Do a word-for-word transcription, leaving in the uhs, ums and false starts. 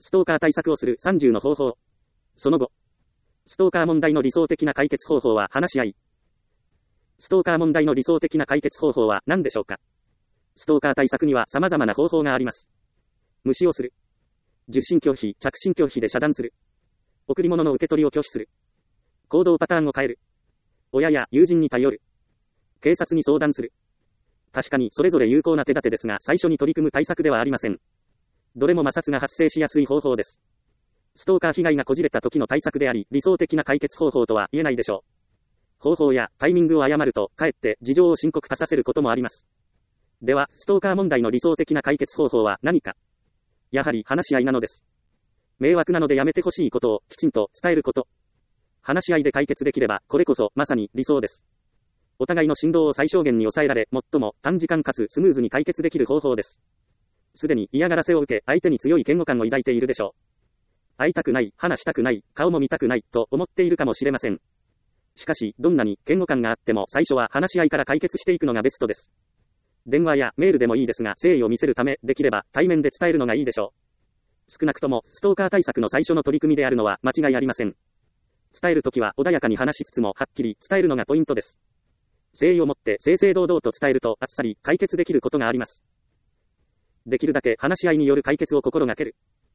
ストーカー対策をするさんじゅうの方法。その後。ストーカー問題の理想的な解決方法は話し合い。ストーカー問題の理想的な解決方法は何でしょうか。ストーカー対策には様々な方法があります。無視をする。受信拒否、着信拒否で遮断する。贈り物の受け取りを拒否する。行動パターンを変える。親や友人に頼る。警察に相談する。確かにそれぞれ有効な手立てですが、最初に取り組む対策ではありません。どれも摩擦が発生しやすい方法です。ストーカー被害がこじれた時の対策であり、理想的な解決方法とは言えないでしょう。方法やタイミングを誤ると、かえって事情を深刻化させることもあります。では、ストーカー問題の理想的な解決方法は何か。やはり話し合いなのです。迷惑なのでやめてほしいことをきちんと伝えること。話し合いで解決できれば、これこそまさに理想です。お互いの振動を最小限に抑えられ、最も短時間かつスムーズに解決できる方法です。すでに嫌がらせを受け、相手に強い嫌悪感を抱いているでしょう。会いたくない、話したくない、顔も見たくない、と思っているかもしれません。しかし、どんなに嫌悪感があっても最初は話し合いから解決していくのがベストです。電話やメールでもいいですが、誠意を見せるため、できれば対面で伝えるのがいいでしょう。少なくとも、ストーカー対策の最初の取り組みであるのは間違いありません。伝えるときは穏やかに話しつつもはっきり伝えるのがポイントです。誠意を持って正々堂々と伝えるとあっさり解決できることがあります。できるだけ話し合いによる解決を心がける。